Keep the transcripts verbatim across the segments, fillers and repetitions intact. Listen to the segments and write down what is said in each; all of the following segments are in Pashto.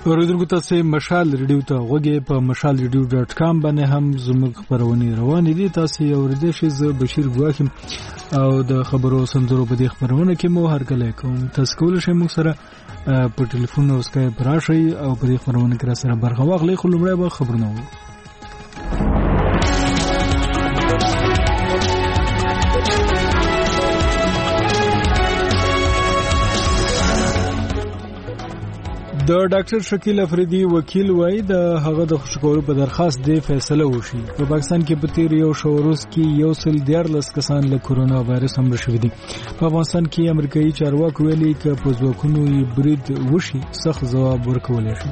اوریدونکو تاسو مشال ریډیو ته غوږی په مشال ریډیو ډاټ کام باندې هم زموږ خبرونه روانې دي. تاسو اوریدئ شئ. زه بشیر ګواکم او د خبرو سندرو په دې خبرونه کې مو هرکله کوم. تاسو کولای شئ موږ سره په ټلیفون او اسکایپ راشئ او په دې خبرونه کې را سره برخه واخلئ. خو لومړی به خبرونه وو. د ډاکټر شکیل افریدي وکیل وایي د هغه د خوشکولو په درخواست دی فیصله وشي. په پاکستان کې په تیر یو شوروز کې یو سل دیارلس کسان له کورونا وایرس مړه شوي دي. په افغانستان کې امریکایي چارواکو ویلي چې په ځواکونو یې برید وشي سخت ځواب ورکولی شي.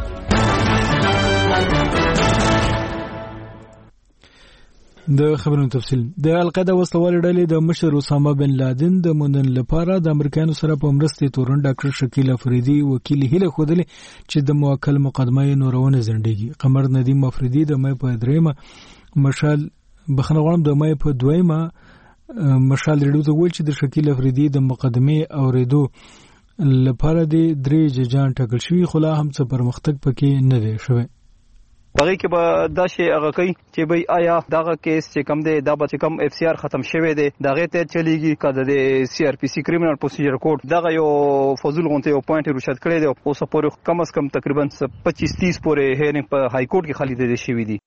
د خبرونو تفصیل. د القاعده وسلوال ډلې د مشر اسامه بن لادن د موندن لپاره د امریکایانو سره په مرسته تورن ډاکټر شکیل افریدي وکیل هیله خودلې چې د موکل مقدمه نورونه زندګي. قمر ندیم افریدي د مې په دریمه مشال بخنوغم د مې په دویمه مشال ریډو ته ویل چې د شکیل افریدي د مقدمه اوریدو لپاره د درې ججان ټاکل شوی، خو لا هم څه پرمختګ پکې نه دی شوی. بغي کې به دا شی هغه کوي چې به آیا دغه کیس چې کم دی دا به کم اف سی آر ختم شوی دی دغه ته چلیږي کده د سی آر پی سی کریمینل پروسیجر کوډ دغه یو فضول غونته یو پوینټ رشد کړی دی او سپور کم از کم تقریبا پچیس تیس پورې هیرینګ په های کورټ کې خالي دي شوی دی.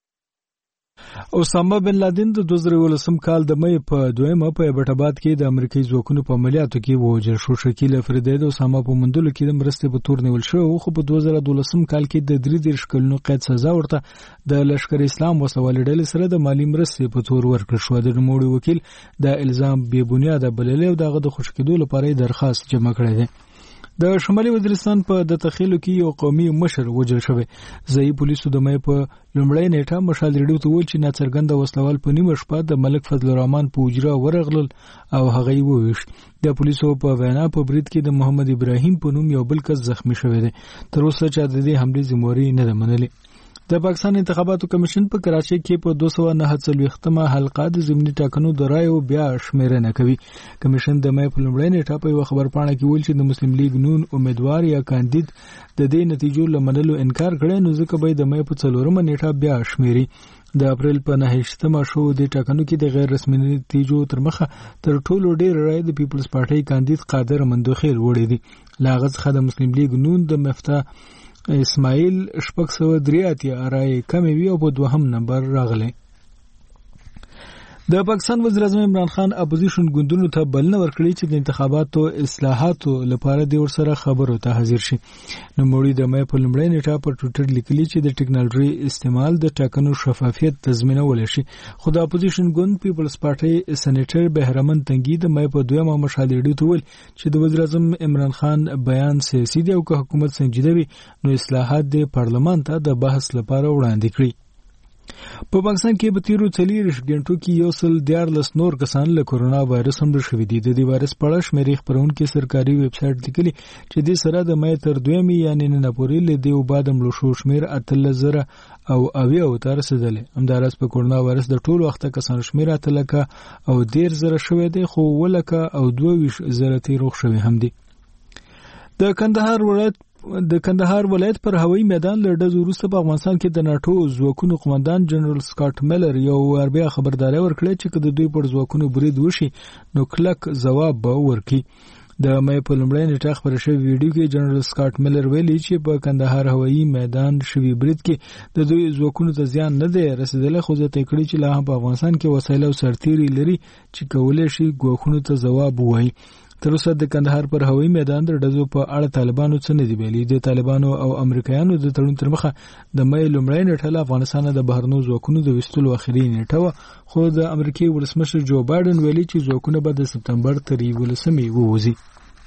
اسامه بن لادن د دوه زره ولسم کال د مې په دویمه په ایبټاباد کې د امریکایي ځواکونو په عملیاتو کې ووژل شو. شکیل افریدي د اسامه په مندلو کې د مرستې په تور نیول شو، خو په دوه زره دولسم کال کې د درې دېرش کلونو قید سزا ورته د لشکر اسلام وسوال ډلې سره د مالی مرستې په تور ورکړل شو. د نوموړي وکیل د الزام بې بنیاده بللی او دغه د خوشکېدو لپاره درخواست جمع کړی دی. د شمالي وزیرستان په د تخیلو کې یو قومي مشر وژل شوی. ځایي پولیسو د مې په لومړی نیټه مشال ریډیو ته وویل چې ناڅرګنده وسلوال په نیمه شپه د ملک فضل الرحمن په حجره ورغلل او هغه یې وویشت. د پولیسو په وینا په برید کې د محمد ابراهیم په نوم یو بل کس زخمی شوی دی. تر اوسه چا د دې حملې ذمہواری نه ده منلې. د پاکستان انتخاباتو کمیشن په کراچۍ کې په دوه سوه نهه څلوېښتمه حلقه د ضمني ټاکنو د رایو بیا شمیرنه کوي. کمیشن د مې په لومړۍ نیټه په یو خبرپاڼه کې ویل چې د مسلم لیگ نون امیدوار یا کاندید د دې نتیجو لمنلو انکار کړی، نو ځکه به د مې په څلورمه نیټه بیا شمیري. د اپریل په نهه شو د ټاکنو کې د غیر رسمي نتیجو تر مخه تر ټولو ډیر رای د پیپلز پارټي کاندید قادر مندوخیل وړي دي. لاغه څخه د مسلم لیگ نون د مفتا اسماعیل شپږ سوه درې اتیا رای کمې وي او په دوهم نمبر راغلی. د پاکستان وزیر اعظم عمران خان اپوزیشن ګوندونو ته بلنه ورکړې چې د انتخاباتو اصلاحاتو لپاره د ورسره خبرو ته حاضر شي. نوموړي د مې په لومړۍ نیټه په ټویټر لیکلي چې د ټیکنالوژي استعمال د ټاکنو شفافیت تضمینولی شي. خو د اپوزیشن ګوند پیپلز پارټي سېنیټر بهرمن تنګي د مې په دویمه مشال ریډیو ته ویل چې د وزیر اعظم عمران خان بیان سیاسي دی او که حکومت سنجیده وي نو اصلاحات د پارلمان ته د بحث لپاره وړاندې کړي. په پاکستان کې په تیرو څلوېښت غنټو کې یو سل دیارلس نور کسان له کورونا وایرس مړه شوي دي. د دې وایرس په اړه شمیرې خپرونکي سرکاري ویب سایټ لیکلي چې دې سره د مې تر دویمې یعنې نن پورې له دې وبا د مړو شو شمېر اتلس زره او اویا ته رسېدلی. همداراز په کورونا وایرس د ټولو وخته کسانو شمېر اته لکه او دېرش زره شوی دی، خو اووه لکه او دوه ویشت زره ترې روغ شوي هم دي. د کندهار ولایت د کندهار ولایت پر هوایي میدان له ډزو وروسته په افغانستان کې د ناټو ځواکونو قومندان جنرال سکاټ میلر یو وار بیا خبرداری ورکړې چې که د دوی پر ځواکونو برید وشي نو کلک ځواب به ورکړي. د مې په لومړۍ نیټه خپره شوې ویډیو کې جنرال سکاټ میلر ویلي چې په کندهار هوایي میدان شوي برید کې د دوی ځواکونو ته زیان نه دی رسېدلی، خو زیاته یې کړي چې لا هم په افغانستان کې وسایل او سرتیري لري چې کولی شي ګواښونو ته ځواب ووایي. تر اوسه د کندهار پر هوایي میدان د ډزو په اړه طالبانو څه نه دي ویلي. د طالبانو او امریکایانو د تړون تر مخه د مې لومړۍ نیټه له افغانستانه د بهرنیو ځواکونو د ویستلو اخري نیټه وه، خو د امریکې ولسمشر جو بایډن ویلي چې ځواکونه به د سپتمبر تر یولسمې ووځي.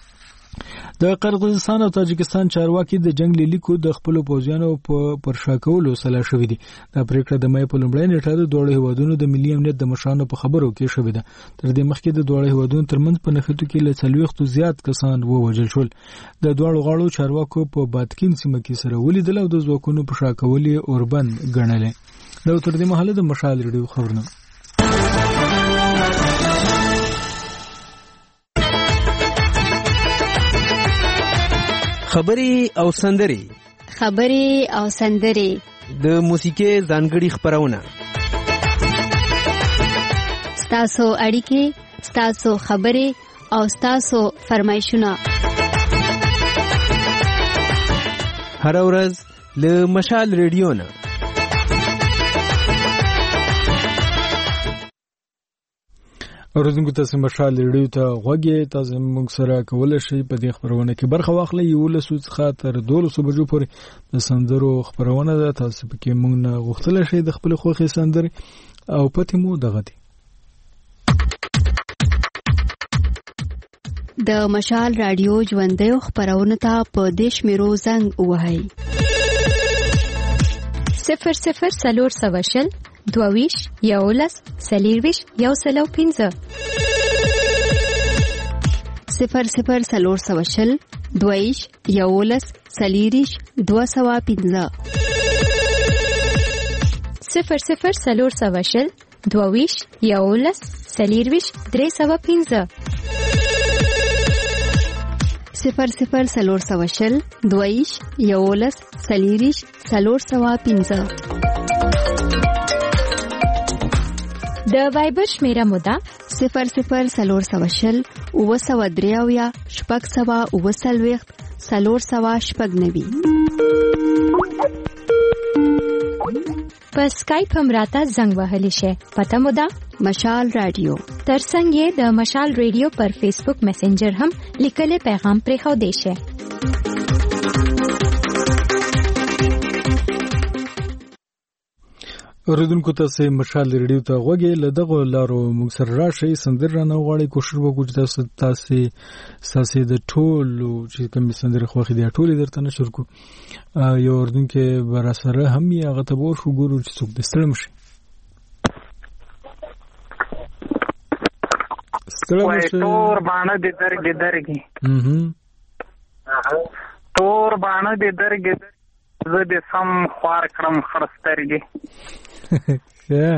د قرغیزستان او تاجکستان چارواکي د جنگ لیکو د خپل پوځیانو په پرشا کولو سلا شوې دي. دا پریکړه د مې په لومړۍ نیټه د دوه هیوادونو د ملي امنیت د مشرانو په خبرو کې شوې ده. تر دې مخکې د دوه هیوادونو ترمنځ په نښتو کې له څلوېښتو زیات کسان ووژل شول. د دوه غاړو چارواکو په باتکین سیمه کې سره ولیدل او د ځواکونو په شا کول یې اوربند ګڼلې. دا تر دې مهاله د مشال ریډیو خبرونه. خبري او سندري خبرې او سندرې، د موسیقي ځانګړي خبرونه، ستاسو اړیکې، ستاسو خبرې او ستاسو فرمایشونه هر ورځ له مشال ریډیو نه. اوریدونکو تاسو مشال ریډیو ته غوږی، تاسو موږ سره کولای شئ په دې خبرونه کې برخه واخلئ. یولسو څخه تر دولسو بجو پورې د سندرو خبرونه ده. تاسو پکې موږ نه غوښتل شئ د خپل خوښي سندرې او پته مو دغه دي. د مشال رادیو ژوندۍ خبرونه ته په دیش میرو زنګ وهاي صفر صفر سلور سواشل دوویش یولس سلیرویش یو سلو پینزه صفر صفر سلور سواشل دوویش یولس سلیریش دو سوا پینزه صفر صفر سلور سواشل دوویش یولس سلیرویش درې سوا پینزه صفر صفر سلور سواشل دویش یولس سلیریش سلور سوا پینزه. د وایبر شمیره مودا صفر صفر سلور سواشل اوه سوا دریاویا شپږ سوا اوه سلویخت سلور سوا شپږ نوي. په سکایپ هم راته زنګ وهلی شي. پته مودا مشال رادیو. ترڅنګ یې د مشال رادیو پر فیسبوک میسنجر هم لیکل پیغام پرې خو دی شي. اوریدونکو تاسو مشال ریډیو ته غوږی، له دغه لارو موږ سره راشئ. سندره نه غواړئ، کوشش وکړئ چې تاسو تاسو تاسو د ټولو چې کوم سندره خوښ دي ټولې درته نشر کو. یو اوریدونکو بر سره هم یې هغه ته ور شو ګورو چې څوک د ستړم شي. ستړم شي تور باندې د درګ درګي هم تور باندې د درګ زه د سم خوار کړم خرسترګي. یا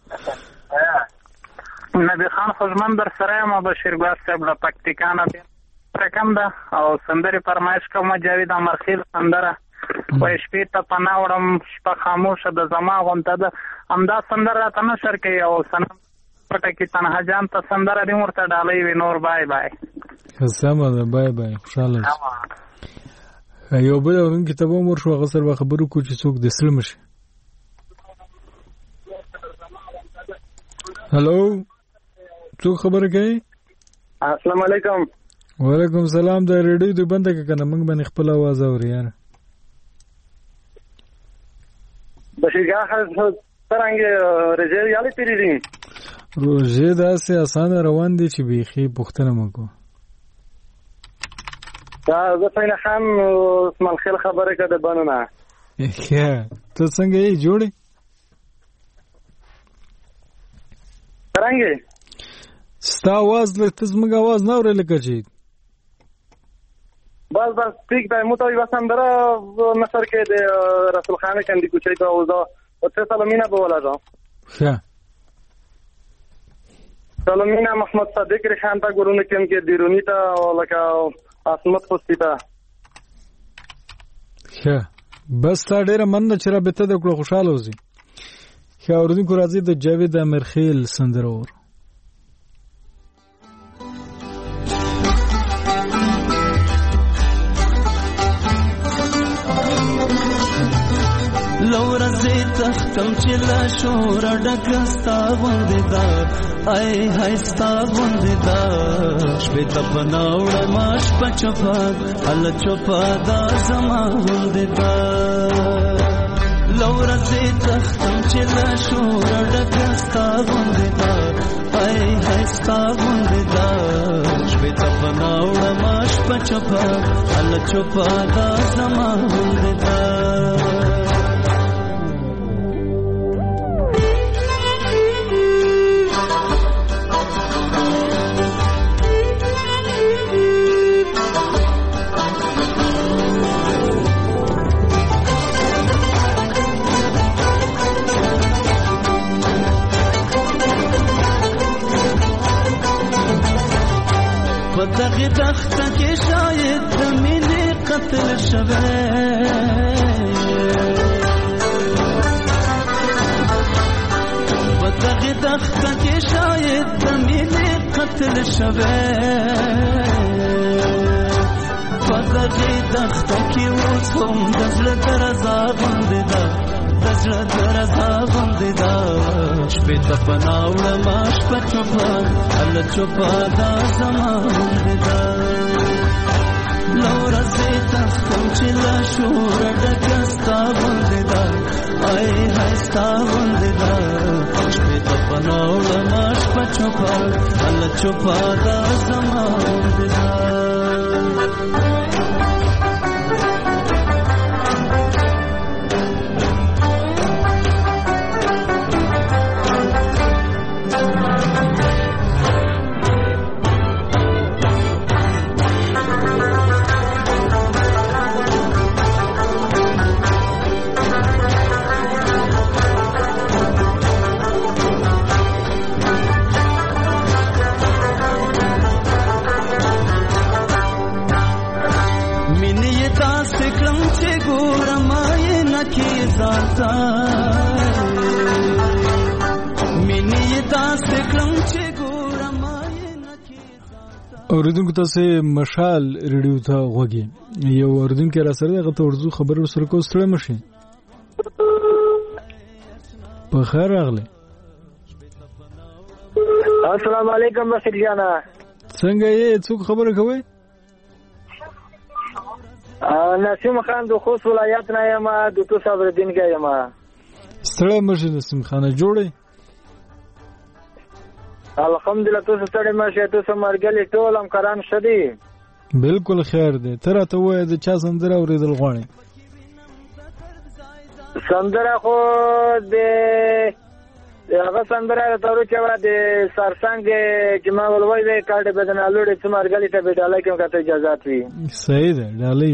نبی خان خوشمن در سره ما بشیر ګاز صاحب له پکتیکانه رقم ده او سندري فرمایش کوم. جاوید امرخیل سندره وای شپې ته پناه وړم شپه خاموشه د زما غونته ده. همدا سندره راته نشر کوي او سنم پټه کې تنها جان ته سندره دې ورته ډالۍ وي. نور بای بای. سمه ده، بای بای. خوشاله یو بل اورن کتاب مور شو غسر به خبرو کو چې څوک د سلم شي. هالو څوک خبره کوي؟ السلام علیکم. وعلیکم السلام. د ریډیو د بنده کنه موږ باندې خپل आवाज اوري یار. بشیرګاه څنګه رجې یالي تیری دي؟ روزه داسې اسانه روان دي چې بيخي پښتنه مکو. دا زه فین خان اسماعیل خیل خبره کده بنونه. ښه ته څنګه یې جوړې؟ څنګه؟ ستا आवाज له تزمګ आवाज نه اورل کېږي. بس بس ٹھیک ده. مو ته وسندره نصر کې د رسول خان کندي کوچي ته وځه او څه سلامینه به ولاځه. ښه سلامینه محمد صادق ریحان تا ګورونه کوم کې دیرونی ته لکه اسمت خوستیتا. ښه بس تا ډیره مننه چې را بته د کړو خوشاله اوسې. ښه اوریدونکو راځي د جاوید امرخیل سندره ور. لورا زی تختم چې لا شور ډکستا غوندې دا آی هاي ستا غوندې دا شپې ته بناوړ ماش پچپا ال چوپا دا زما غوندې دا لورا زی تختم چې لا شور ډکستا غوندې دا آی هاي ستا غوندې دا شپې ته بناوړ ماش پچپا ال چوپا دا زما غوندې دا دغه تخت کې شاید د مینې قتل شوه بدغه دخته کې شاید د مینې قتل شوه بدغه دخته کې اوس هم د زړه درزا غوندې ده د زړه درزا غوندې ده شپې ته پناه وړم شپه چوپه هله چوپه دا زما غوندې ده له ورځې تښتم چې له شوره ډکه ستا غوندې ده آی های ستا غوندې ده شپې ته پناه وړم شپه چوپه هله چوپه دا زما غوندې ده اوریدونکو تاسو مشال ریډیو ته غوږی یو اوریدونکو را سره دغه تورزو خبر سره کو ستړي مشي په خیر راغله السلام علیکم بشیر جانا څنګه یې څوک خبره کوي نسیم خان د خوست ولایت نه یم د تو صبر الدین کې یم ستړي مشي نسیم خان جوړي الحمدلله تو ستړي مشه تو سمرګل ټول هم کران شدي بالکل خیر دی تر ته وای د چا سندره اوریدل غواړي سندره خو د هغه سندره تورو چې وا د سرسنګ چې ما ولوي به کارډ بدن الوړې سمرګل ته به ډالای کوم کته اجازه وي صحیح ده ډالای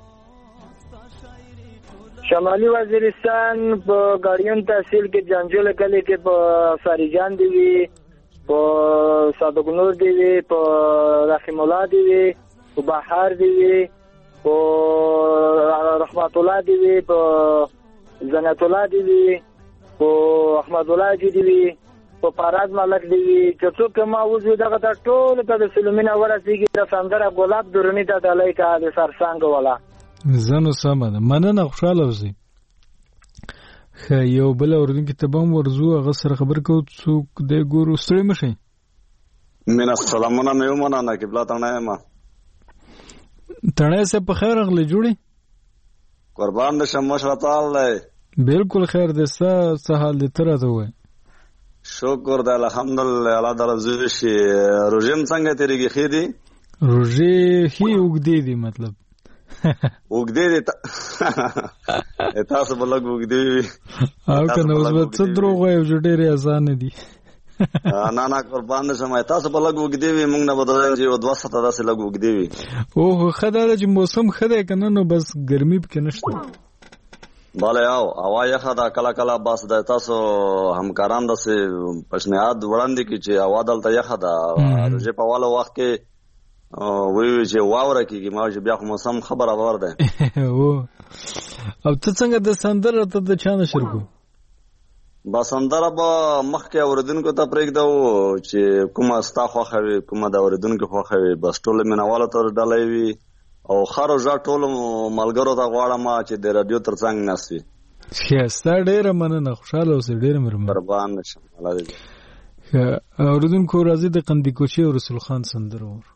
شمالي وزیرستان په ګاډیون تحصیل کې جنجول کلی کې په ساریجان دی وی په صادقنور دی وی په رحیم الله دی وی په بهار دی وی په رحمت الله دی وی په زنت الله دی وی په احمد الله دی وی په پاراد ملک دی وی چې څوک ما وځي دغه ټول ته د سلمینه ورسیږي د سندره ګلاب درونی ته دلای کا د سرسنګ والا زنو سمه مننه خوشاله اوسئ یو بل اوردونکو ته بم ورزو هغه سره خبر کو څوک د ګورو ستړي مشي من السلامونه مې ومنه نه قبله تنه ما تنه سه په خیر غلې جوړي قربان دې مشره تعالی بالکل خیر دې سه سه حال دې تر ته وای شکر دې الحمدلله الله تعالی زوی شي روزم څنګه تیریږي خېدي روزي هي وګدې دي مطلب وګدې دي تاسو بلګ وګدې او کنه اوس به څه دروغ وایو چې ډېرې اسانه دي نه نه قربان شمه تاسو بلګ وګدې وي موږ نه بدلای چې او دوه ساعته داسې لګ وګدې وي اوه خدای چې موسم خدای کنه نو بس ګرمي پکې نشته بالا یاو هوا یخه دا کلا کلا باس د تاسو همکاران داسې پښنیاد وړاندې کی چې هوا دلته یخه دا روزه په والا وخت کې وی وی چې واوره کیږي ما چې بیا خو موسم خبر اور ده او او ته څنګه د سندره ته د چانه شرکو با سندره با مخکې اوردونکو ته پرېږدو چې کومه ستا خوښه وي کومه د اوردونکو خوښه وي بس ټول مینواله تر ډلې وي او خارو ځا ټول ملګرو ته غواړم چې د رادیو ترڅنګ ناسي ښه ډېر مننه خوشاله اوسې ډېر مهربان قربان شم الله دې اوردونکو راځي د قندی کوچي او رسول خان سندره ور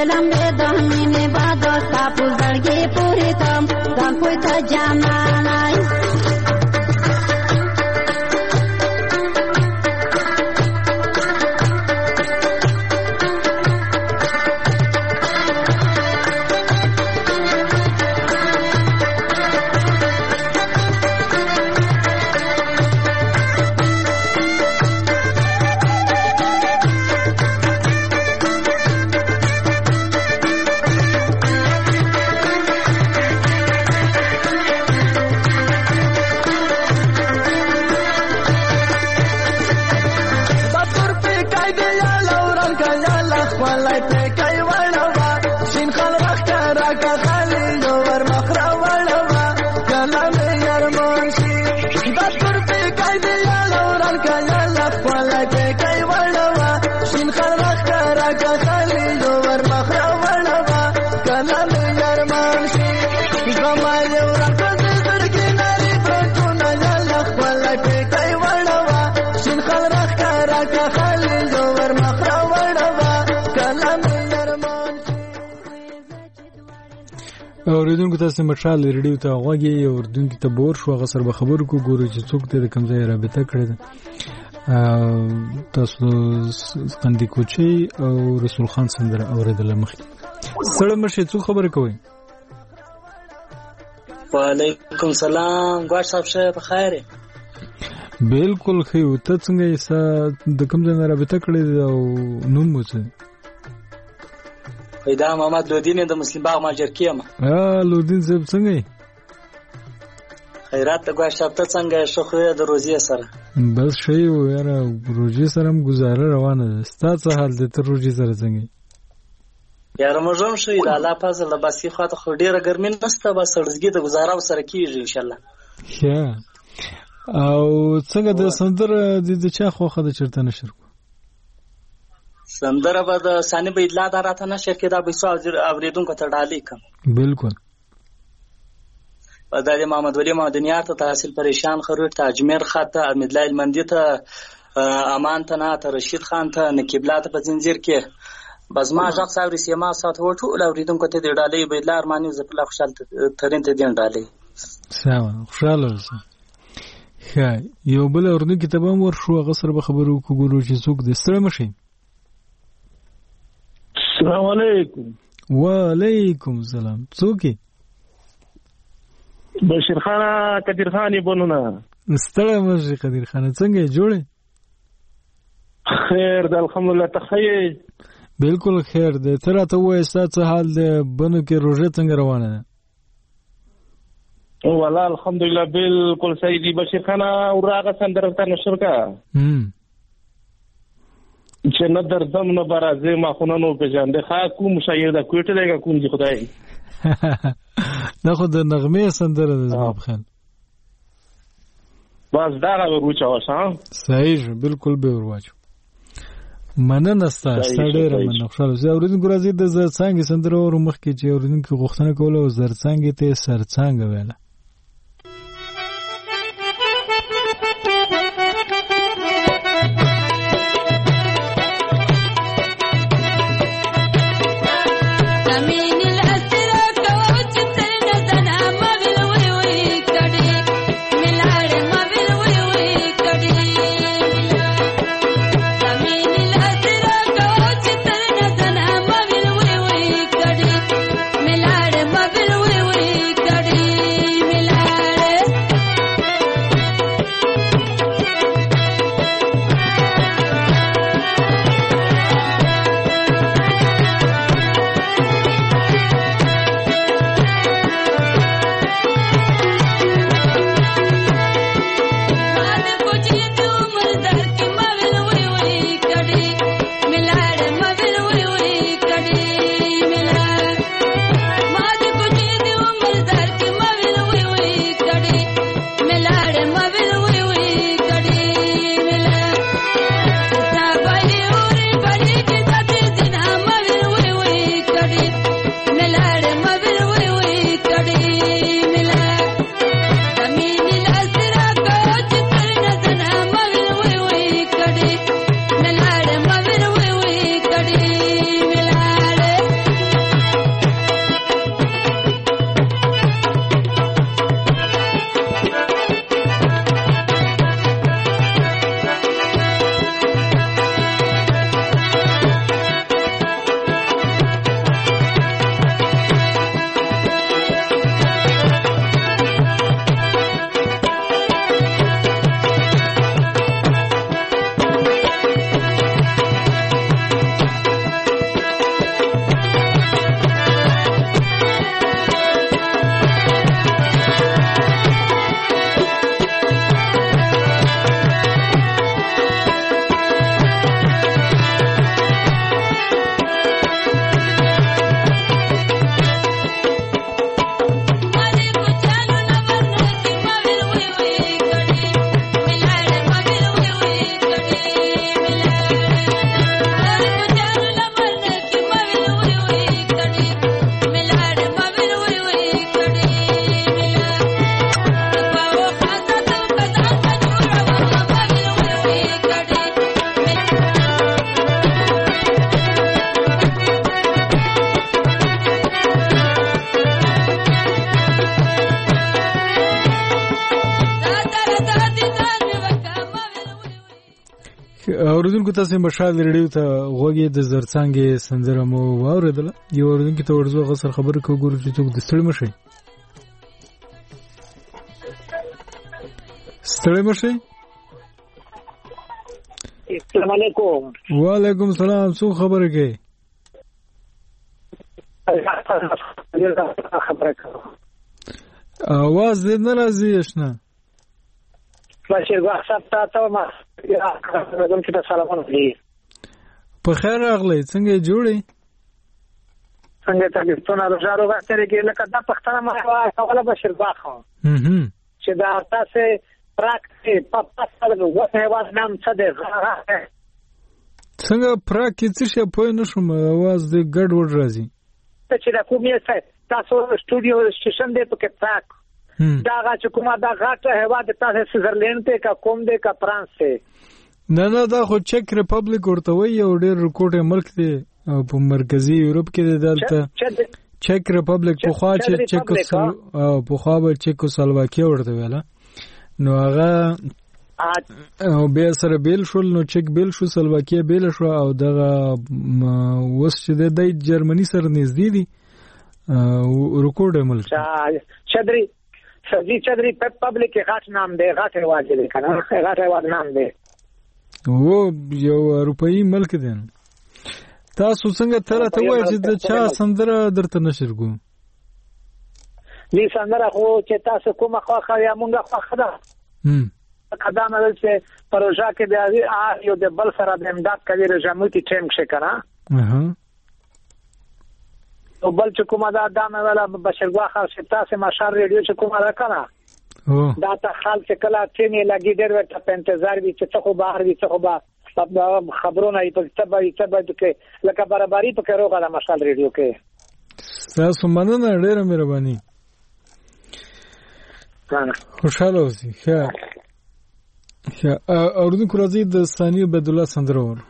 دم بدم مینه بادا ساپو زړګي پوری تم ځان کوی ته جانانای اوریدونکو تاسو مشال ریډیو ته غوږی اوریدونکو ته بور شو غسر به خبرو کو ګورو چې څوک ته د کمزای رابطه کړی ده تاسو قندی کوچی او رسول خان سندره اوریدل مخکې سره مشه څو خبره کوي وعلیکم سلام ګوار صاحب شه په خیر بالکل خو ته څنګه یې د کمزای رابطه کړی او نوم مو څه پیدا محمد لودین د مسلم باغ ماجر کیم ا لودین زب څنګه خیرات ته ګوښ شپته څنګه شخوی د روزي سره بس شی و یاره روزي سره هم گزاره روانه ده ستاسو حال د تر روزي سره څنګه یاره مجرم شي د الله فضل بس خاطر خو ډیره ګرمي نسته بس سړزګي د گزاره سره کیږي ان شاء الله ښه او څنګه د سندر د چا خوخه د چرته نشر سندره به د ثاني به اطلاع راته نشر کې دا به سوال اوریدونکو ته ډالې کوم بالکل د محمد ولی مدنیات ته تحصیل پریشان خروټ ته اجمیر خاطه احمد لایل مندی ته امان ته نه ته رشید خان ته نکبلات په زنجیر کې بزما ځخ ساوري سیما سات وټو اوریدونکو ته ډالې به اطلاع ارماني زپلا خوشاله ترين ته دین ډالې سلام خوشاله اوسه ښه یو بل اوریدونکو ته به ور شو غسر به خبرو کو ګورو چې څوک د سره مشي السلام علیکم وعلیکم السلام څوک بشیر خان قدیر خان بنونه ستړی مشه قدیر خان څنګه جوړه خیر د الحمدلله تخیر بالکل خیر ده تر ته وای ستاسو حال ده بنو کې روزه څنګه روانه ده او والله الحمدلله بالکل صحیح دی بشیر خان اوراغه سندره ته نشر کا هم چې نه درځم نه برازه ما خونانو په ځانده خا کوم شاعر د کوټه لګه کوم دی خدای نه خو د نغمه سندره ده زما په خیال بس دا ورو چاوسه صحیح بالکل به ورواچو مننه ستاسو ډیره مننه خوشاله زه اوریدونکو راځي د زرڅنګ سندره ور مخ کې چې اوریدونکو غوښتنه کوله او زرڅنګ ته سرڅنګ ویله ملاړ مبل وی وی کړي اوریدونکو تاسو مشال ریډیو ته غوږی د زرڅانګې سندره مو واوریدله. یو اوریدونکو ته ورځو غسر خبره کو ګورو چې څوک د ستړي مشي ستړي مشي. السلام علیکم. وعلیکم السلام. څو خبره کوي؟ خبره کوم. आवाज دې نه راځي اشنا. بشیر واخ صاحب تاسو ما کوم چې تاسو دي په خیر راغلی. څنګه جوړې؟ څنګه تاسو ته راځو غواړئ چې لکه دا پښتنه ما اوله بشیر واخ هم چې دا تاسو پراکټي په پاسه وته واز نام څه دی څنګه پراکټي څه شي په نشم आवाज دې ګډ وډ راځي. چې دا کومه څه تاسو سټوډیو سټیشن دی په کې پراک دا چې کومه دا غاټه هوا د تاسو سویټزرلند ته کا کوم دی کا فرانس ته نه نه دا خو چک ریپبلیک ورته وي او ډېر ریکورډ ملک دی او په مرکزی یورپ کې دی دلته چک ریپبلیک په خوا چې چک او په خوا به چیکوسلواکیا ورته ویله نو هغه او به سره بیل شول نو چک بیل شو سلواکیا بیل شو او دغه وس چې د جرمني سره نږدې دي ریکورډ ملک چدري سزي چدري پبلک غاټ نام دی غاټ هوا دی کنه غاټ هوا نام دی وو یو اروپאי ملک دی. تاسو څنګه تر ته وایي چې د چا سندره درته نشرګو دې سندره خو چې تاسو کومه خواخه یا مونږه خواخه ده هم قدم اول چې پروژه کې د یو د بل سره د امداد کوي رجموتي ټیم شه کنه اها او بل چې کومه دا دامه ولا بشرګوا خاصه تاسو مشار ریډیو چې کومه را کنه دا ته خال چې کلا چې نه لګي ډېر ورته په انتظار وي چې څه خو بهر وي څه خو به خبرونه یې په تبه یې تبه کې لکه برابرۍ په کړو غلا مشال ریډیو کې تاسو مننه ډېر مهرباني خوشاله اوسئ. ښه ښه اوریدونکو راځي د ثانیه عبد الله سندره ور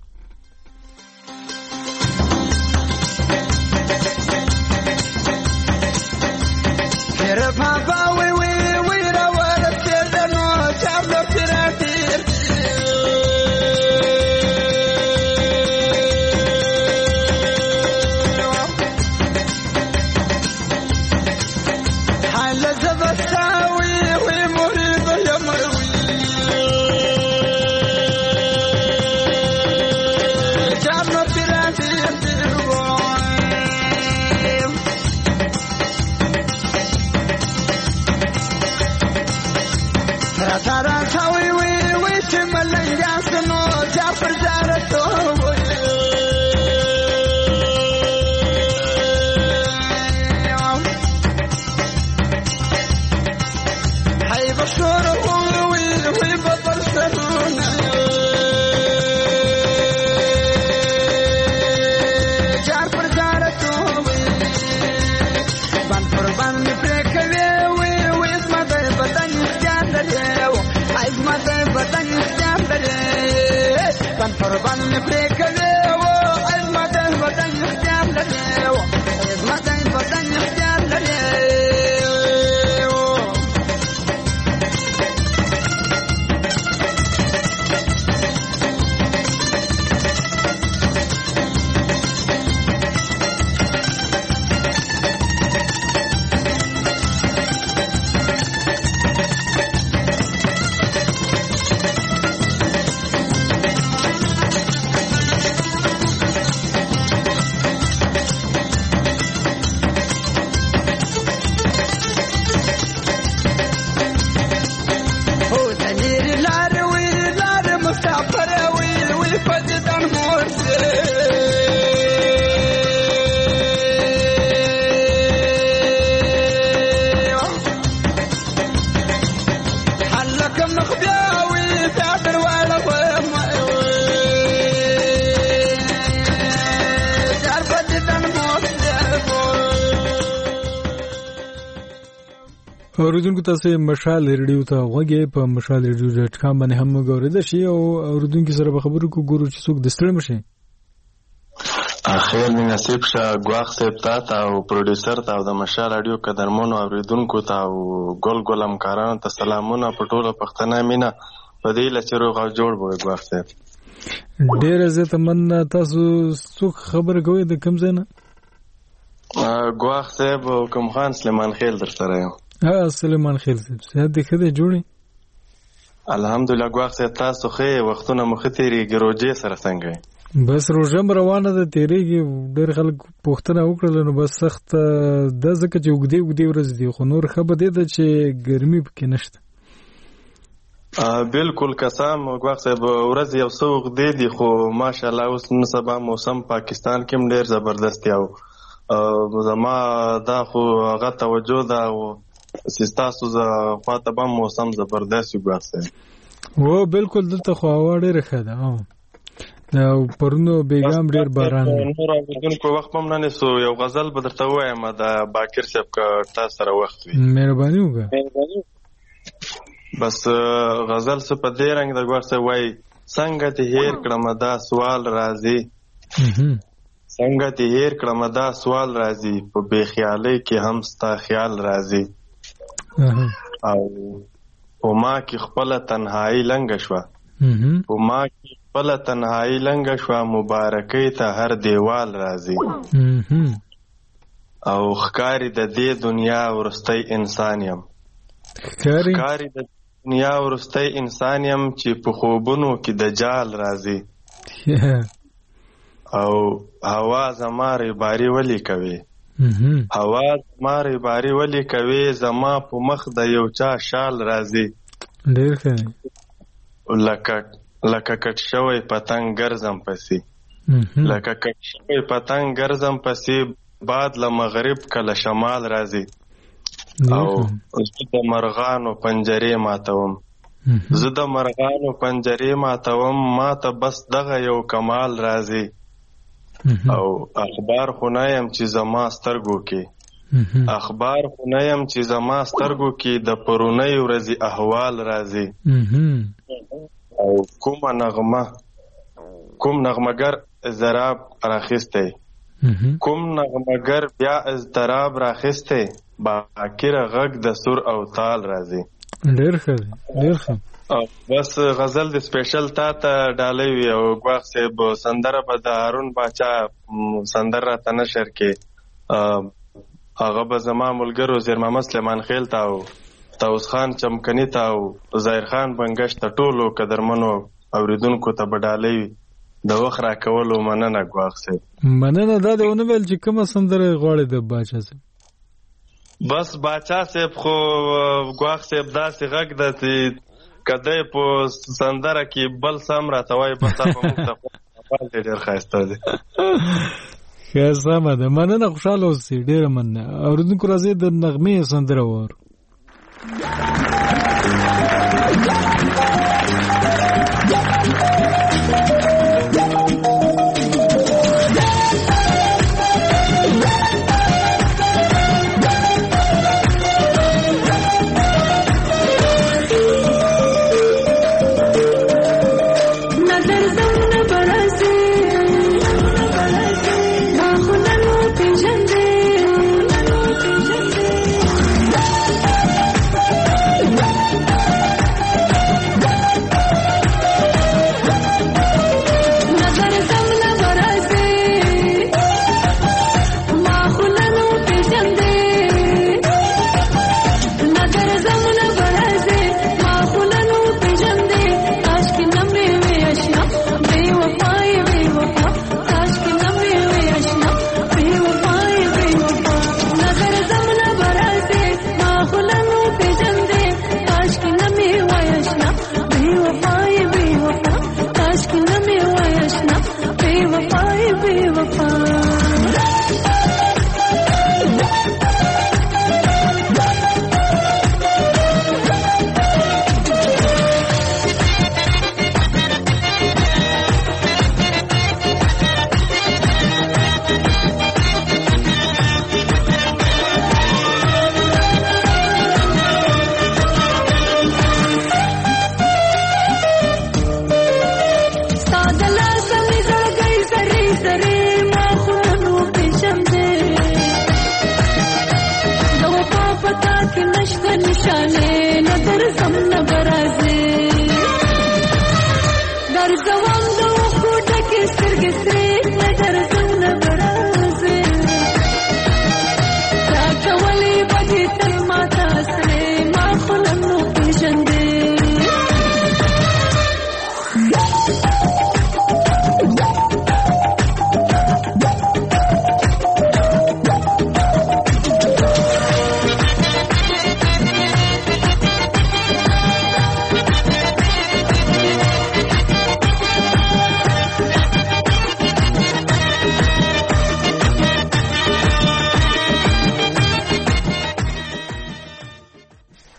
اوریدونکو تاسو مشال ریډیو ته غوږی په مشال ریډیو ډاټ کام باندې هم وګورئ شي او اوریدونکو سره به خبرو کو ګورو چې څوک د ستړي مشي. اخیر مناسب شه غواخ صاحب ته او پروډوسر ته او د مشال رادیو قدرمنو اوریدونکو ته او ګل ګل همکارانو ته سلامونه په ټوله پښتنه مینا په دې لچرو غو جوړ وګ غواخ صاحب. ډېر زه تمنا تاسو څوک خبر کوي د کوم ځای نه؟ ګواخ صاحب او کوم خان سلیمان خیل در سره یم. ها سلیمان خیل صاحب صحت دې ښه دی جوړې؟ الحمدلله ګواخ صاحب تاسو ښه وختونه مو ښه تېرېږي روژې سره څنګه یې؟ بس روژه م روانه ده تېرېږي. ډېر خلک پوښتنه وکړله نو بس سخته ده ځکه چې اوږدې اوږدې ورځې دي خو نور ښه به دې ده چې ګرمي پکې نشته. بالکل قسم ګواخ صاحب ورځ یو څه اوږدې دي خو ماشاءالله اوس نن سبا موسم پاکستان کې هم ډېر زبردست دی او زما دا خو هغه توجه ده او چې ستاسو خواته به موسم زبردست وي ګواخ صاحب. هو بالکل دلته خو هوا ډېره ښه ده او پرونو بیګام ډېر باران دی. نور اورېدونکو وخت هم نه نیسو یو غزل به درته ووایم د باقر صاحب که تاسو سره وخت وي. مهرباني وکړه. بس غزل څه په دې رنګ د ګواښ صاحب وایي څنګه دې هېر کړمه دا سوال راځي څنګه دې هېر کړمه دا سوال راځي په بې خیالۍ کې هم ستا خیال راځي او په ما کې خپله تنهایي لنګه شوه په ما کې خپله تنهایي لنګه شوه مبارکۍ ته هر دیوال راځي او ښکاري د دې دنیا وروستی انسان یم ښکاري د دنیا وروستی انسان یم چې په خوبونو کې دجال راځي او هوا زما ریباري ولې کوي هوا زما ریباري ولې کوي زما په مخ د یو چا شال راځي ډېر ښه لکه لکه کټ شوی پتنګ ګرځم پسې لکه کټ شوی پتنګ ګرځم پسې باد له مغرب کله شمال راځي او زه د مرغانو پنجرې ماتوم زه د مرغانو پنجرې ماتوم ما ته بس دغه یو کمال راځي او اخبار خو نه یم چې زما سترګو کې اخبار خو نه یم چې زما سترګو کې د پرونۍ ورځې احوال راځي او کومه نغمه کوم نغمهګر اضطراب راخیستی کوم نغمهګر بیا اضطراب راخیستی باکره غږ د سور او تال راځي. ډېر ښه دی ډېر ښه. بس غزل د سپیشل تا ته ډالۍ وي او ګواښ صاحب سندره به د هارون باچا سندر راته نشر کې هغه به زما ملګرو زیر محمد سلیمان خیل ته او طاووس خان چمکني ته او ظاهر خان بنګش ته ټولو قدرمنو اورېدونکو ته به ډالۍ وي د وخت راکولو مننه ګواښ صاحب. مننه دا دې ونه ویل چې کومه سندره غواړې د باچا صاحب؟ بس باچا صاحب خو ګواښ صاحب داسې غږ ده چې کدی په سندره کې بل سم راته وایي بس هغه موږ ته ډېر ښایسته دی. ښه سمه ده مننه خوشحاله اوسئ ډېره مننه. اورېدونکو راځئ د نغمې سندره واورو. سادلا سمې زړګي سرې سرې ما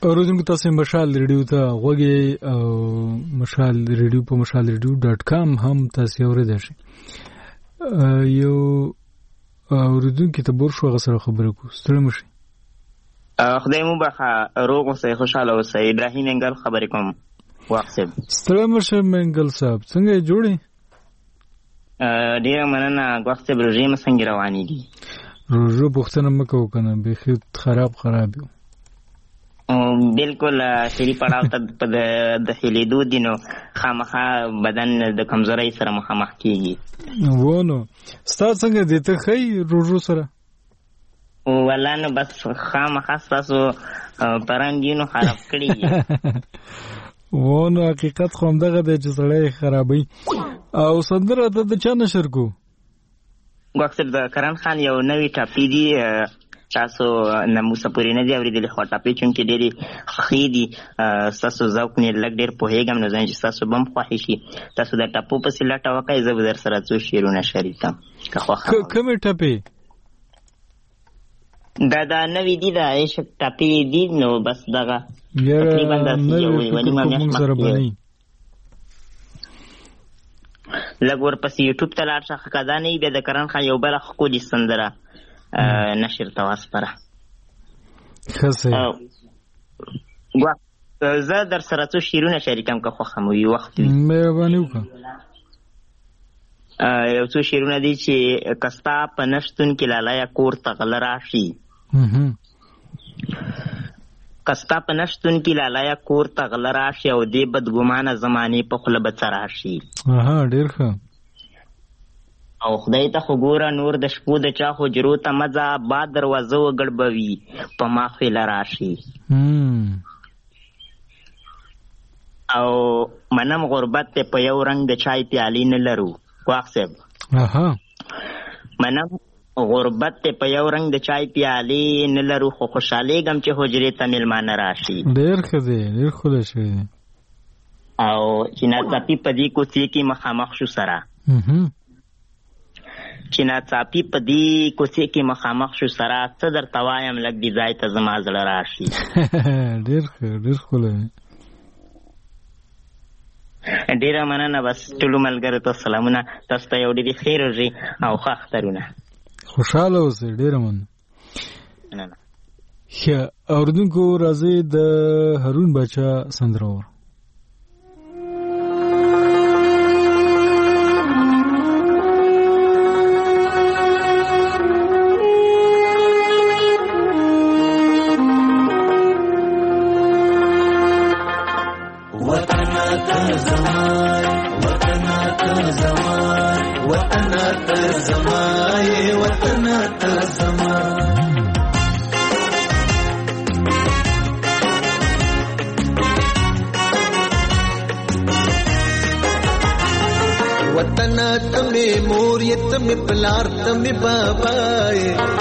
اوریدونکو تاسو مشال ریډیو ته غوږی او مشال ریډیو په مشال ریډیو ډاټ کام هم تاسو اوریدئ شئ. یو اوریدونکو ته بورشو غسر خبرې کو ستړي مشي. خدای مو بخا روغ اوسئ خوشاله اوسئ. ابراهیم انګل خبرې کوم واقصب. ستړي مشه منګل صاحب څنګه جوړي؟ ډیر مننه واقصب. رژیم څنګه رواني دي؟ روزو بوختنه مکو کنه به خراب خراب یو بالکل شری پړاو ته په د هلیدو دینو خامخا بدن د کمزورۍ سره مخامخ کیږي. وونو ستاسو څنګه دي ته خی روزو سره؟ والله نو بس خامخا تاسو پرانګینو خراب کړی. وونو حقیقت خو همدغه د جسړې خرابې او سندره د چا نشر کو؟ واکسب د کرن خان یو نوې ټاپی دی تاسو نموسه پورې نه دی اوریدلې خو ټاپی چون کې ډېری خې دي تاسو ذوق نه لګ ډېر پوهېږم نو ځان چې تاسو بم خوښ شي تاسو د ټاپو په سلاټه وکای زه به در سره څو شیرونه شریکم که خو کومه ټاپی دا دا نوې دی دا عشق ټاپی دی نو بس دغه تقریبا د یو ونیمه میاشت مخکې لږ ورپسې یوټیوب ته لاړ شه که دا نه وي بیا د کرن خان یو بله ښکلې سندره نشر ته وسپاره. زه در سره څو شعرونه شریکم که خوښه مو وي وخت وي. مهرباني وکړه. یو څو شعرونه دي چې که ستا په نشتون کې لالیه کور ته غله راشي که ستا په نشتون کې لالیه کور ته غله راشي او دې بدګمانه زمانې په خوله به څه راشي. ډېر ښه. او خدای ته خو ګوره نور د شپو د چا حجرو ته مزه باد دروازه وګړبوي په ما خیله راشي. او منم غربت ته په یو رنګ د چای پیالې نه لرو واق صاحب. منم غربت ته په یو رنګ د چای پیالې نه لرو خو خوشحالېږم چې حجرې ته مېلمانه راشي. ډېر ښه دی ډېر ښکلی شوی دی. او چې ناڅاپي په دې کوڅې کې مخامخ شو سره چې ناڅاپي په دې کوڅې کې مخامخ شو سره څه درته وایم لږ دې ځای ته زما زړه راشي. ډېر ښه ډېر ښکلی. ډېره مننه. بس ټولو ملګرو ته سلامونه. تاسو ته یو ډېرې ښې روژې او ښه اخترونه. خوشحاله اوسئ. ډېره مننه. ښه اورېدونکو راځئ د هارون باچا سندره واورو. پلار تم بابای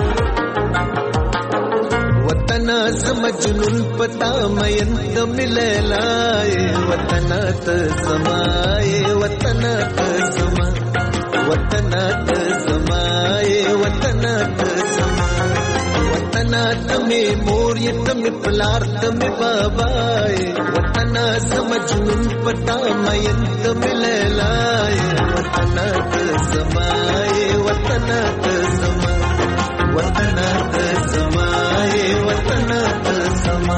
وطن سمجنون پتا مین تم لیلای وطن تسمای وطن تسما وطن تسمای وطن تسما وطن تم مور تم پلار تم بابای وطن سمجنون پتا مین تم لیلای وطن تسمای وطن تسما وطن تسما وطن تسما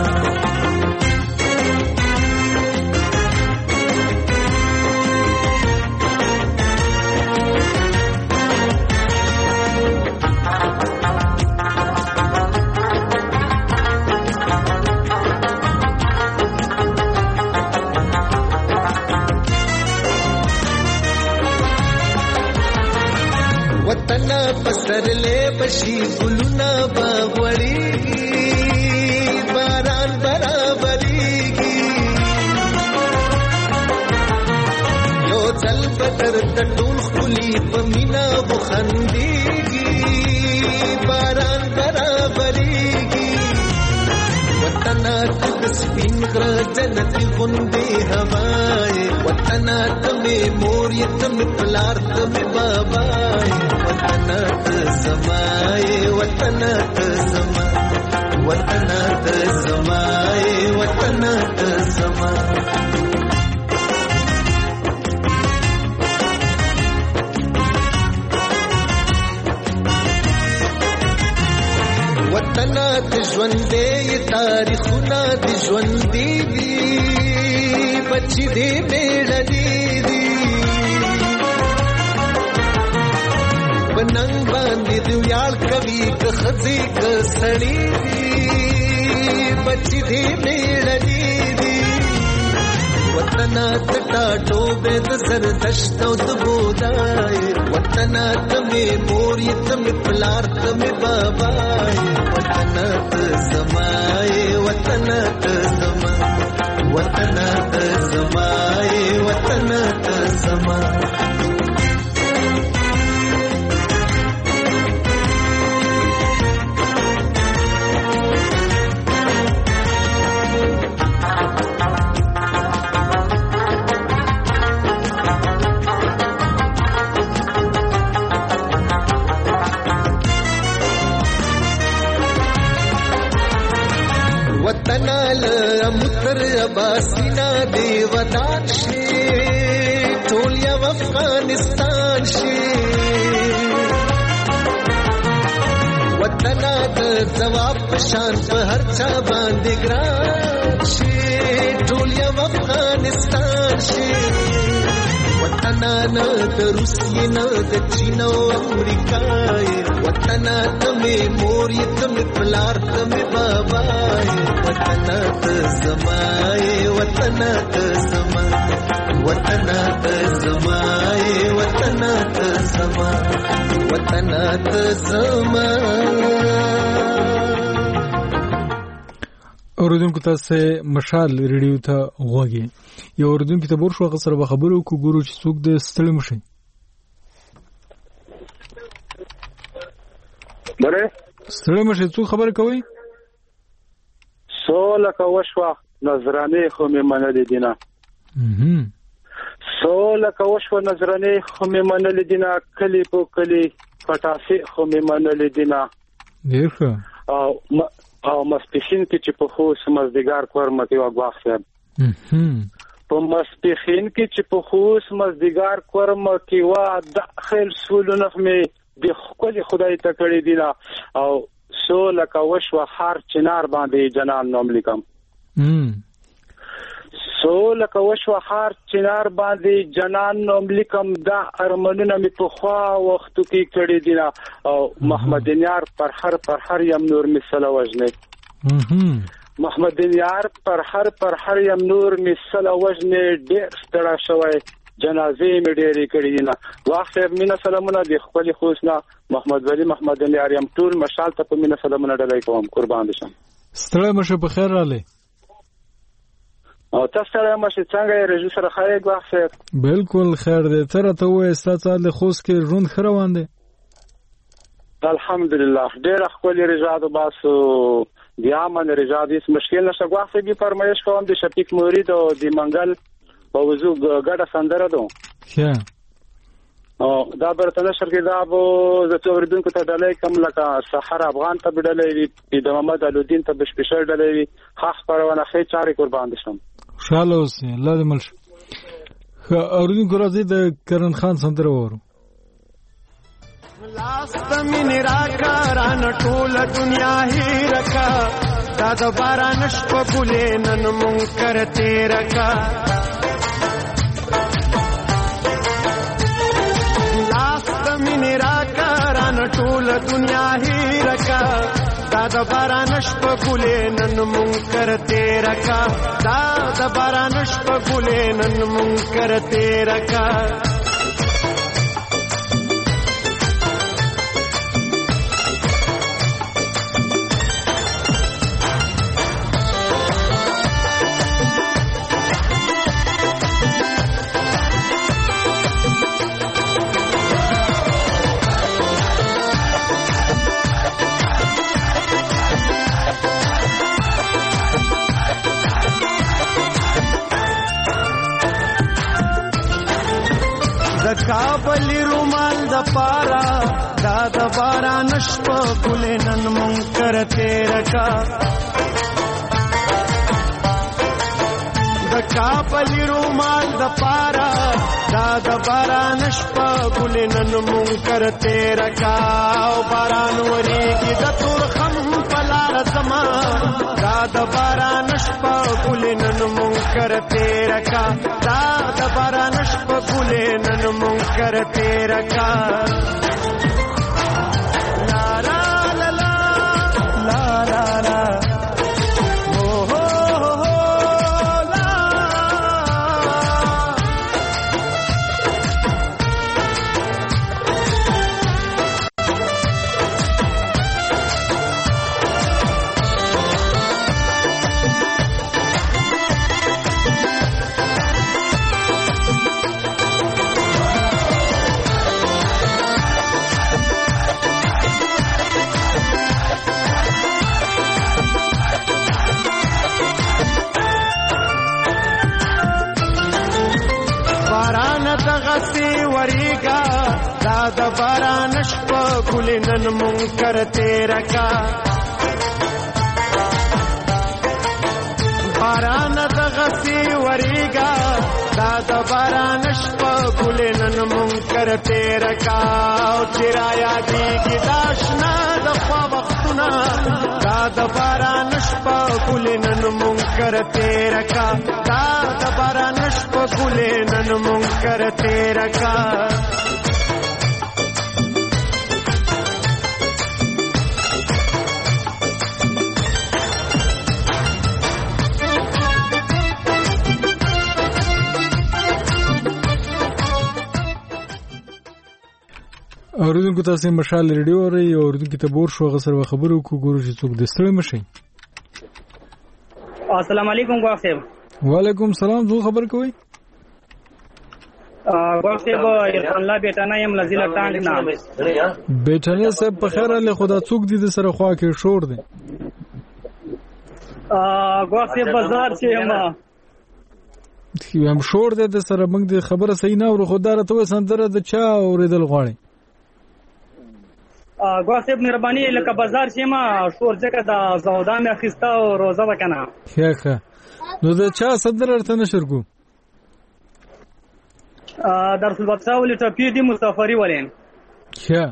پسر لے بشی گلونا باغوریگی باران برابریگی یو چل بدر تٹول خلی پمینا بخندیگی باران برابریگی وطنا تک سپین غر جنتی غندی ہوائے وطنا تمہیں موری تم پلار تم بابائے وطن تسمائے وطن تسما وطن ته زما وطن ته زما وطن ته ژوندې تاریخونه د ژوندې دي بچی دې میړني دي پننګ باندې دی ویاړ کوي که خزي که سړی دي بچی دې میړني دي وطن ته ټاټو به د سردشت او د بودای وطن ته مې مور یې ته مې پلار ته مې بابا وطن ته زما وطن ته زما وطن ته زما وطن ته زما وطن له متر اباسینا دی ودان شي ټول یو افغانستان شي وطن د جواب پشان په هر چا باندې ګران شي ټول یو افغانستان شي وطن نه د روسیې نه د چین او امریکا وطن ته مې مور یې ته مې پلار ته مې بابا وطن ته زما وطن ته زما وطن ته زما وطن ته زما وطن ته زما اوردونکو تاسو مشال ریډیو ته غوږی یو اوردونکو ته ورشو غسر به خبرو کو ګورو چې څوک د ستړي مشي بره ستړي مشي څوک خبر کوي سوله کا وشوا نظرانه خو مې منل دینه هم سوله کا وشوا نظرانه خو مې منل دینه کلی په کلی پټاسي خو مې منل دینه دیخه او او مسپخین کې چې په خو سمزدګار کورمته او غواخم په مسپخین کې چې په خو سمزدګار کورمته وا داخل سولونه مې د خپل خدای ته کړی دینا او سو لکه وشو خار چنار باندې جنان نوم لیکم سو لکه وشو خار چنار باندې جنان نوم لیکم دا ارمنونه می په خوا وختو کې کړی دینا او محمد یار پر هر پر هر یم نور مثال وجنه محمد یار پر هر پر هر یم نور مثال وجنه ډېر ستړا شوی جنازې مې ډېرې کړې دي نه واخه مینا سلامونه د خپل خوښنا محمد ولی محمد یار یم ټول مشال ته په مینا سلامونه ډلای کوم قربان دي شم ستړی مشه په خیر رااله او تاسو سره مشه څنګه یې رجو سره خیر واخه بالکل خیر دې تر ته وې ستاسو له خوښ کې ژوند خروان دي الحمدلله ډېر خپل رجاد باسو بیا من رجاد هیڅ مشکل نشه واخه به فرمایش کوم د شفیق مورید او د منګل په وضو ګډه سندره ده ښه او دا برته نشر کې دا بو د توریدونکو ته ډلې کم لکه سحر افغان ته ډلې وي د محمد علودین ته بشپشر ډلې وي خاص پرونه خې چاري قربان دي شم خوشاله اوسې الله دې ملش اوریدونکو راځي د کرن خان سندره وورو لاست مين راکاران ټول دنیا هی رکا دا د باران شپه ګلې نن مونږ کرتے رکا لاست مين راکاران ټول دنیا هی رکا دا د باران شپه ګلې نن مونږ کرتے رکا دا د باران شپه ګلې نن مونږ کرتے رکا پارا دا د باران شپه ګلې نن مونږ کر تیر کا د کابل رومال د پارا دا د باران شپه ګلې نن مونږ کر تیر کا او باران وریږي د تور خم پلار زما دا د باران شپه ګلې نن مونږ کر تیر کا دا د باران شپه ګلې نن مونږ کر تیر کا لا لا لا لا لا لا د باران شپه ګلې نن مونږ کر تیر کا باران د غسی وریگا دا د باران شپه ګلې نن مونږ کر تیر کا او چرایا دی کی داشنا د خوا وختونه دا د باران شپه ګلې نن مونږ کر تیر کا دا د باران شپه ګلې نن مونږ کر تیر کا اوریدونکو تاسو مشال ریډیو اورئ او اوریدونکو ته بور شو غسر خبرو کو ګورو چې څوک د ستړي مشي. السلام علیکم ګواه صاحب. وعلیکم السلام. زو خبر کوي ګواه صاحب عرفان الله بیٹانه يم لزیلا ټانګ نه بیٹانه صاحب په خیر له خدا څوک دي د سره خوا کې شور دي ګواه صاحب بازار چې ما هم شور دي د سره موږ د خبره صحیح نه ور خدای راته سندره د چا اوریدل غواړي ګواه صاحب مهرباني لکه بازار چې ما شور ځکه د زودا مې اخیسته او روزه وکنه ښه ښه نو د چا صدر ارته نشر کو در رسول بادشاہ ولې ټپی دی مسافری ولین ښه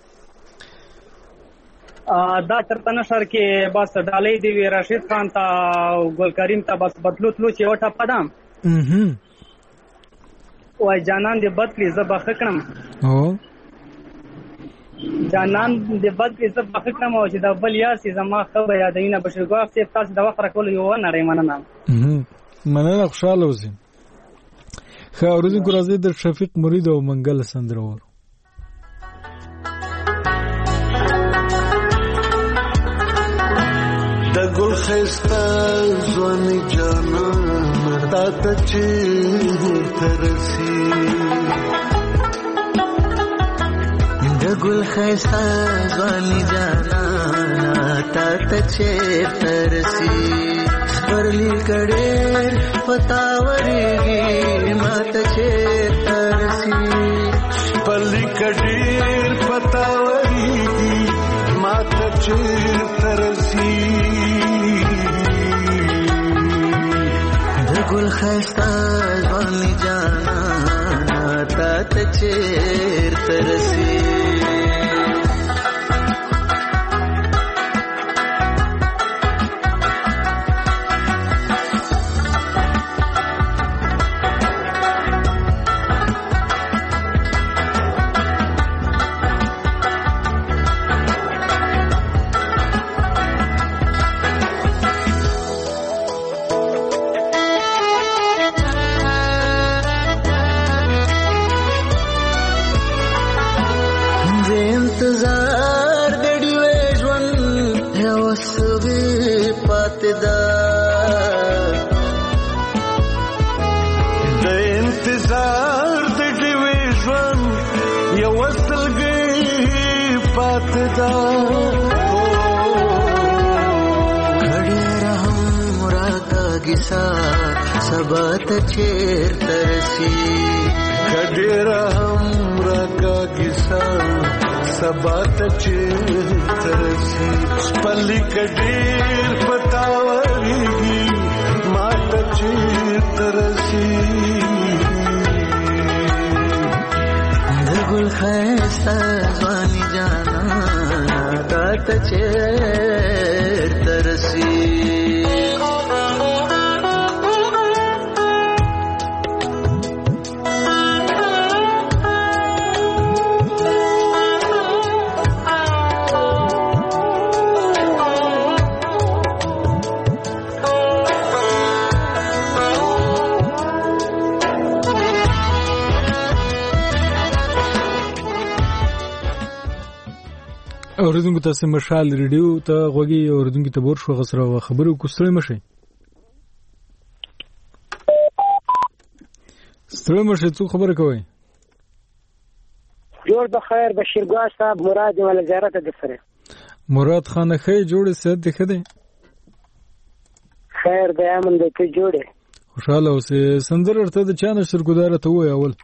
دا ترته نشر کې بس ډالۍ دی وی راشد خان ته او ګل کریم ته بس بدلو تلو چې وټه پدام اها وای جانان دې بد کړی زه بخښ کړم او جانان دې بد کړی زه بخښ کړم او چې د بل یاسي زما خبره یادینه بشیر ګواه صاحب تاسو د وخت راکول یو نه ری مننه مننه خوشاله اوسئ. ښه اوریدونکو راځي د شفیق مرید او منګل سندره وورو. د ګل خسته ځواني جانان تا ته چې ترسي د ګل خسته ځواني جانان تا ته چې ترسي پرلی کړه پتاوري مات چې ترسي پرلی کړه پتاوري مات چې ترسي د ګل خسته ځواني جانان تا ته چې ترسي سبات چیر ترسی کډیر هم راکا کیسا سبا ته چیرته رسي پلی کډیر پتاوريږي ما ته چیرته رسي ګل خسته ځواني جانا تا ته چیرته رسي اوریدونکو تاسو مشال ریډیو ته غوږی اوریدونکو ته ور شو غسره خبرو کوستړی مشه ستړی مشه څو خبره کوي جوړ بخیر بشیر ګوا صاحب مراد ول زیارت د سره مراد خان خې جوړ سید دخه دی خیر د امن د ته جوړه خوشاله اوسه سندر ورته د چانه شرګدار ته وای اول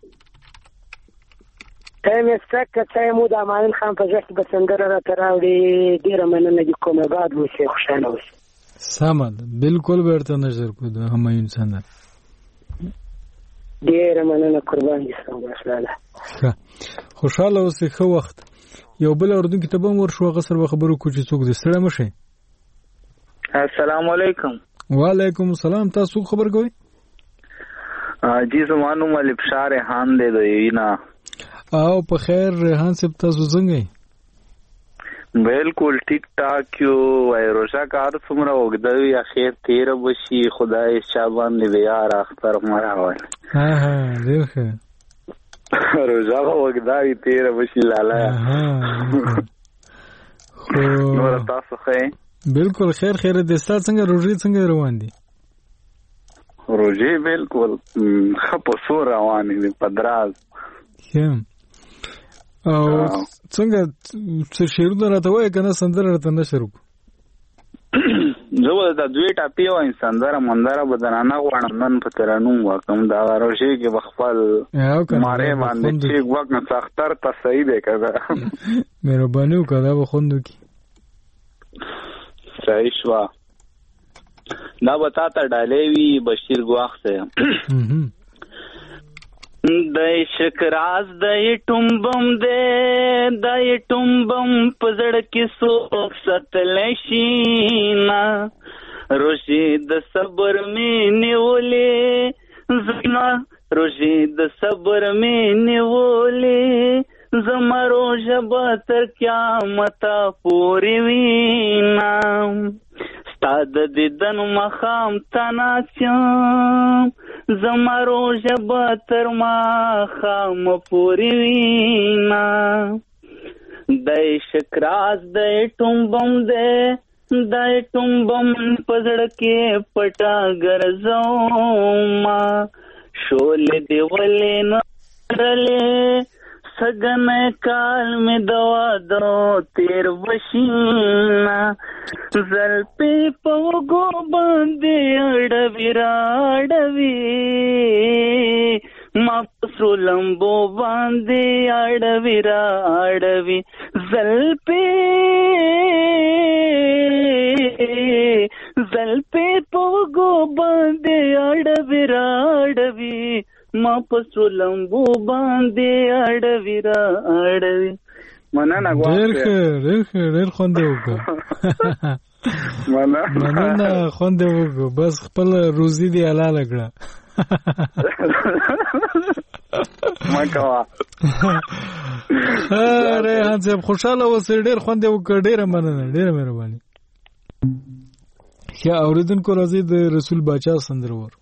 تایم استک تایم مو د امان خان په ځخ د سندره را تراوړي ډیره مننه د کومه بعد مو شي خوشاله اوسه سمه بالکل ورته نظر کو د همایون سندر ډیره مننه قربان دي سمه خوشاله اوسه خو وخت یو بل اردن کې تبم ور شو غسر خبرو کو چې څوک د ستړي مشه السلام علیکم وعلیکم السلام تاسو خبر کوي جی زمانو مل بشار هان دې دینا او په خیر ریحان صاحب تاسو څنګه بالکل ټیک ټاک یو وای روزا کار څومره وګدوي اخر تیر وشي خدای شابان دې یار اختر مراوي ها ها دیخه روزا وګدوي تیر وشي لالا نور تاسو ښه بالکل خیر خیر دې ستاسو څنګه روزي څنګه روان دي روزي بالکل خپو سور روان دي پدراز هم او څنګه څه شیرونه راته وای کنه سندره راته نشرو زه د دوی ټاپی او سندره مندره بدنانه غوړم نن په ترانو وکم دا روشي کې بخفل ماره باندې چې وخت نه سختر ته صحیح دی کړه مهرباني وکړه بخوندو کې صحیح شو دا وتا ته ډالې وی بشیر ګواخ سه دای شکراز دای ټومبم دې دای ټومبم پزړ کې سو ستلشینا روشي د صبر می نیولې زما روشي د صبر می نیولې زما روز به تر قیامت پورې وینا ستاد دیدن مخام تناچم زما روز به تر مخام پورې وینا دای شکراز دای ټومبم دې دای ټومبم پزړ کې پټا ګرځوما شولې دی ولې نړلې سگن کال میں دوا دو تیر وشینا زلپی پوگو باندے اڑوی راڑوی ما پسرو لمبو باندے اڑوی راڑوی زلپی زلپی پوگو باندے اڑوی راڑوی ما پسو لمبو باندې اړوي را اړوي مننه غواړم ډېر ډېر ډېر خوندې وکړه مننه خوندې وکړه بس خپل روزي دی حلاله کړه ما کوا اره هڅه خوشاله اوسې ډېر خوندې وکړه ډېر مننه ډېر مهرباني ښه اوریدونکو راځي د رسول باچا سندرور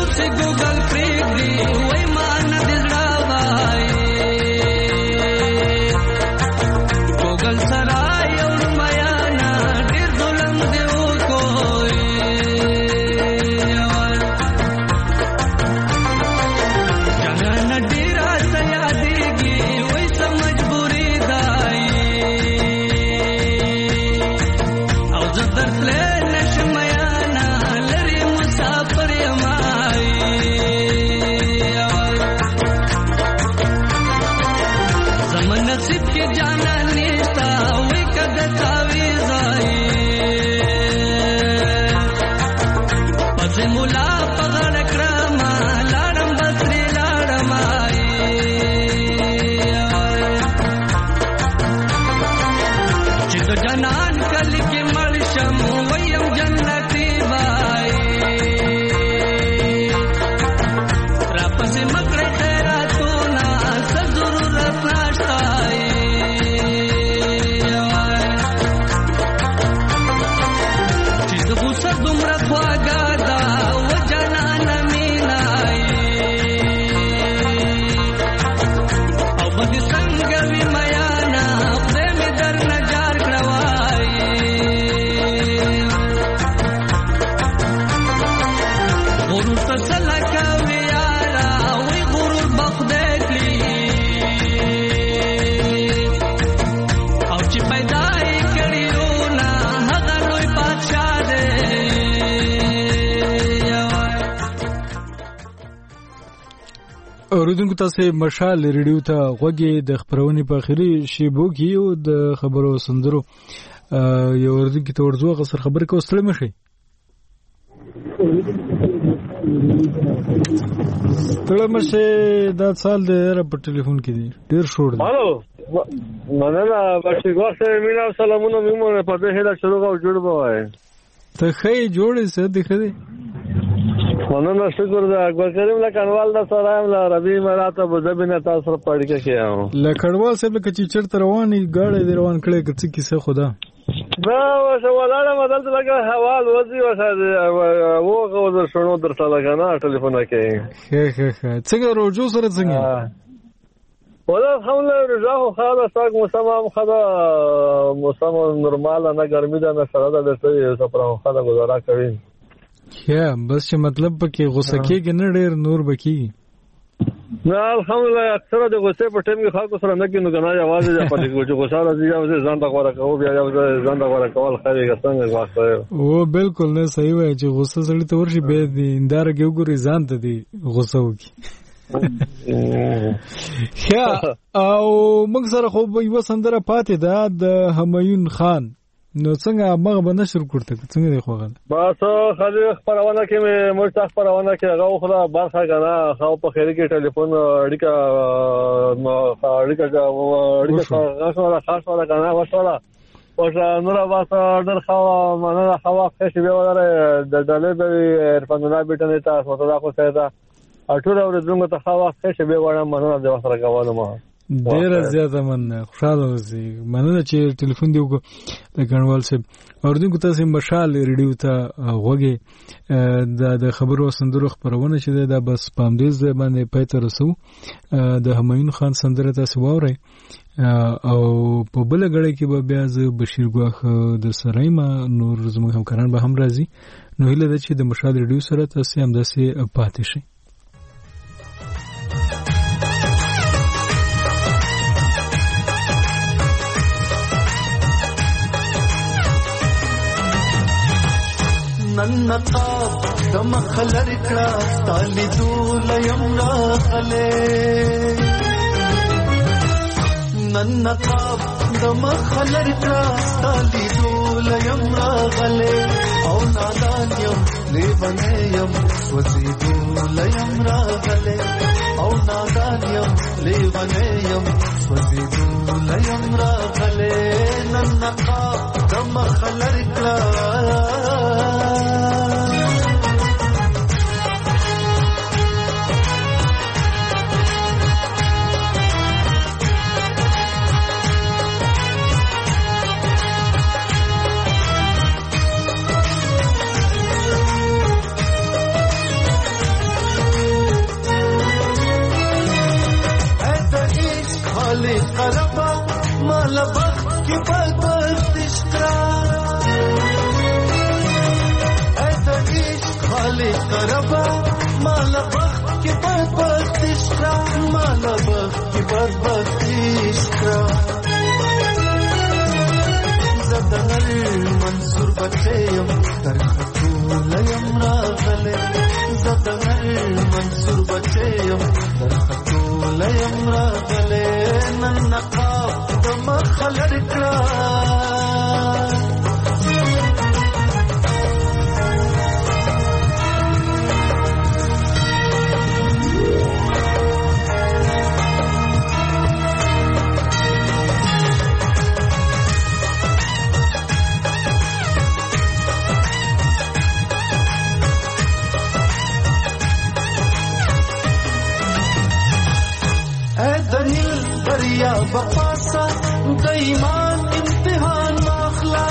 داسې ګوګل پرېږدي وای ما نه دې زړه وای ګوګل سره یو میانا ډېر ظلم دې وکړ جانانه ډېره څه یادېږي وای څه مجبوري دی او زه درتلی نشم میانا لرې مسافر یم زما نصیب کې جانان نشته وای که د تعویض پسې ملا په غاړه کړمه لاړم بسرې لاړم چې د جانان کلي کې مړ شم ویم جنتي وای راپسې مکړې خیراتونه څه ضرورت نشته چې د غوسه دومره خواږه ده و جانانه مینه او به دې څنګه وي میانه خدای مې درنه جار کړه وای غرور ته څه لکه وي یاره وای غرور به خدای کړي او چې پیدا یې کړي رونه هغه لوی بادشاه دی اوریدونکو تاسو مشال ریډیو ته غوږی د خبرونې په اخري شیبو کې یو د خبرو سندرو یو اوریدونکو ته ورځو غسر خبرې کوستل مشي تړه مشه دا سال د په ټلیفون کې دی ډیر شوړ دی الو مننه بشیر وخت مینا سلامونه میمونه په دې هله شروع او جوړ بوای ته خې جوړې څه دی خدي مننه شکر دا اکبر کریم لکنوال دا سلام لا ربي مراته بوزبنه تاسو پړ کې کیاو لکړوال صاحب کې چې چرته رواني گاډي دی روان کړي کڅ کیسه خدا دا وسه ولاړه مدل لګه حوال وځي وسه وګه ور شنو درته لګنه ټلیفون کې خه خه خه څنګه روجو سره څنګه ولا حمله رجاو خاله ساق مسمم خدا مسمم نورمال نه ګرمي ده نه سره ده څه سپرو خدا گزاره کوي یا بس چې مطلب پکې غوسه کېږي نه ډېر نور بکی نه الحمدلله اکثره د غوسه په ټیم کې خلکو سره نه کېنو کنه आवाज یې په دې چې غوسه راځي او ځان دا غوړه کوو بیا ځان دا غوړه کول خاري څنګه واسطه او بالکل نه صحیح وای چې غوسه سړی ته ورشي به دې اندار کې وګوري ځان ته دی غوسه وکي یا او موږ سره خو یو سندره پاتې ده د همایون خان نو څنګه مغه به نشر کوړته څنګه دی خوغه بس خالي خبرونه کې مې موږ تاسو خبرونه کې هغه خو برخه غنا خو په خیر کې ټلیفون اړیکا اړیکا اړیکا خاصه خاصه غنا وشوله او نور واسه در خو مننه خو ښه به ولر د ډلې به ارفانونه بیٹنه تاسو ته خو څه اټول ورځونو ته خو ښه به وړم مننه د وسره کوله ما ډیر زیاته مننه خوشاله اوسئ مننه چې ټلیفون دی وکړ د ګڼوال صاحب اوردونکو تاسو مشال ریډیو ته غوږی د خبرو سندرو خبرونه چې دا بس پامدیز باندې پاتې رسو د همایون خان سندره تاسو واورئ او په بل غړي کې به بیا ز بشیر ګواخ د سرایم نور زموږ همکاران به هم راځي نو هیله ده چې د مشال ریډیو سره تاسو هم داسې پاتې شئ ನನ್ನ ತಾಪ್ ದಮ ಖಲರ್ ಕ್ರಾಸ್ ತಾಲಿ ದೂಲಯಂ ರಾಖಲೆ ನನ್ನ ತಾಪ್ ದಮ ಖಲರ್ ಕ್ರಾಸ್ ತಾಲಿ ದೂಲಯಂ ರಾಖಲೆ ಔ ನಾದಾನ್ಯಂ ಲೇವನೇಯಂ ಸ್ವಸಿದೂಲಯಂ ರಾಖಲೆ ಔ ನಾದಾನ್ಯಂ ಲೇವನೇಯಂ ಸ್ವಸಿದೂಲಯಂ ರಾಖಲೆ ನನ್ನ ತಾಪ್ ದಮ ಖಲರ್ ಕ್ರಾಸ್ بدبختی شکرا زدنل منصور بچیم در خطولیم راغلی زدنل منصور بچیم در خطولیم راغلی نن نقاب دمخ لرکرا دریا بپاسا د ایمان امتحان واخلا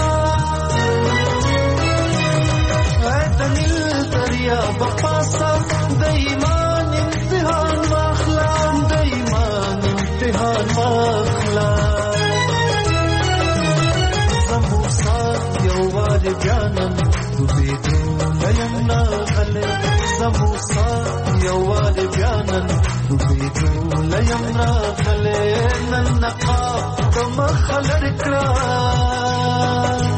اے دلیل دریا بپاسا د ایمان امتحان واخلا د ایمان امتحان واخلا زمو سات یو وار بیانن دوبیدو لیم ناغلی زمو سات یو وار بیانن دوبیدو لیم ناغلی نن نقاب دمخ لرکرا